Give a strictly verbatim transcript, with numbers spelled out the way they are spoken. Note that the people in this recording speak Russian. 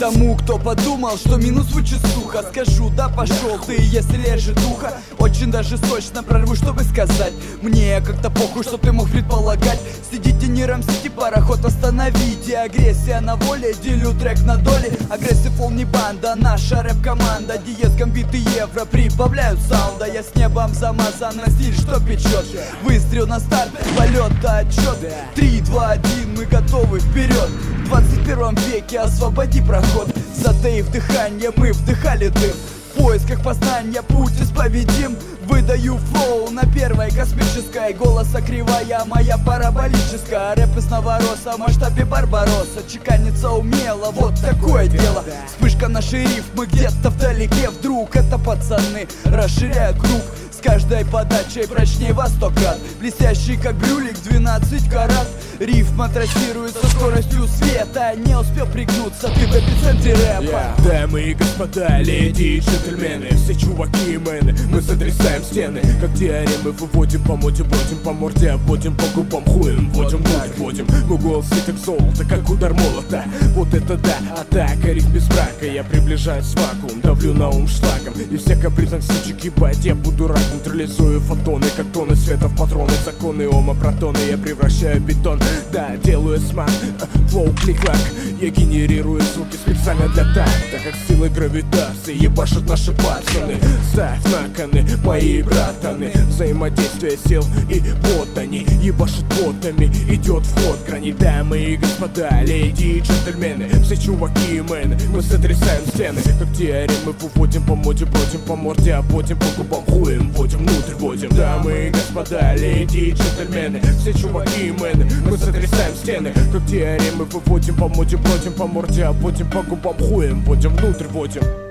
Тому, кто подумал, что минус звучит сухо, скажу: да пошел ты, если режет ухо. Очень даже сочно прорву, чтобы сказать: мне как-то похуй, что ты мог предполагать. Следите, не рамсите, пароход остановите. Агрессия на воле, делю трек на доли. Агрессив фол не банда, наша рэп-команда. Диез, гамбит и евро прибавляют саунда. Я с небом замазан на стиль, что печет. Выстрел на старт, полета отчет. Три, два, один, мы готовы, вперед. В двадцать первом веке освободи проход. Затаив дыхание, мы вдыхали дым. В поисках познания путь исповедим. Выдаю флоу на первой космической. Голоса кривая, моя параболическая. Рэп из Новороса в масштабе Барбаросса. Чеканится умело, вот такое дело. Вспышка на шериф, мы где-то вдалеке. Вдруг это пацаны расширяют круг. С каждой подачей прочнее во сто крат. Блестящий как брюлик, двенадцать карат. Рифма трассирует со скоростью света. Не успел пригнуться, ты в эпицентре рэпа. yeah. Дамы и господа, леди и джентльмены, все чуваки и мэны, мы сотрясаем стены. Как диаремы выводим по моде, бродим по морде, обводим по губам, хуем вводим, внутрь вводим. Мой голос как золото, как удар молота. Вот это да, атака, риф без брака. Я приближаюсь в вакуум, давлю на ум шлагом. И все капризных сучек ебать, я буду рак. Нейтрализую фотоны, как тонны света в патроны. Законы ома, протоны, я превращаю бетон. Да, делаю смак, флоу, клик-клак. Я генерирую звуки специально для так. Так как силы гравитации ебашут наши пацаны. Ставь на коны, мои братаны. Взаимодействие сил и вот они ебашут ботами. Идет вход грани. Дамы и господа, леди и джентльмены, все чуваки и мэны, мы сотрясаем стены. Как диаремы выводим по моде, бродим по морде, обводим по губам, хуем вводим, внутрь вводим. Дамы и господа, леди и джентльмены, все чуваки и мэны, мы сотрясаем стены. Как диаремы выводим по моде, бродим по морде, обводим по губам, хуем вводим, внутрь вводим.